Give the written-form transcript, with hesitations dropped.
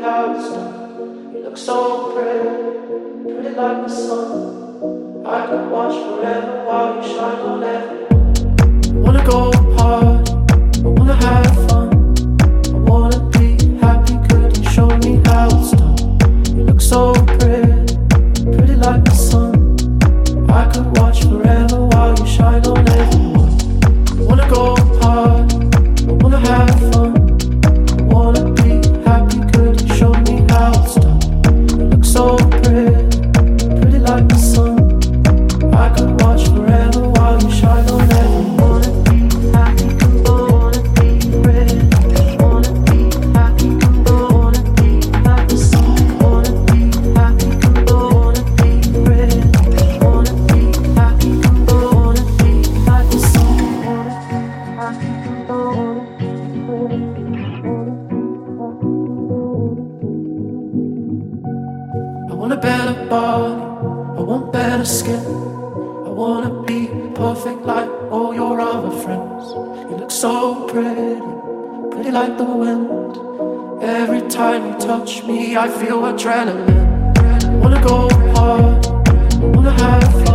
how it's done. You look so pretty, pretty like the sun. I could watch forever while you shine on everyone. Wanna go party, I wanna have fun. I wanna be happy, could you show me how it's done? You look so pretty, pretty like the sun. I could watch forever while you shine on everyone. I wanna go party, I wanna have fun. I wanna be happy, could you show me how it's done? You look so pretty, pretty like the sun. I could watch forever while you shine on everyone. Wanna be happy, wanna be pretty. Wanna be happy, wanna be like the sun. Wanna be happy, wanna be pretty. Wanna be happy, wanna be like the sun. Wanna be happy, wanna be pretty. I want a better body, I want better skin. I wanna be perfect like all your other friends. You look so pretty, pretty like the wind. Every time you touch me, I feel adrenaline. I wanna go hard, I wanna have fun.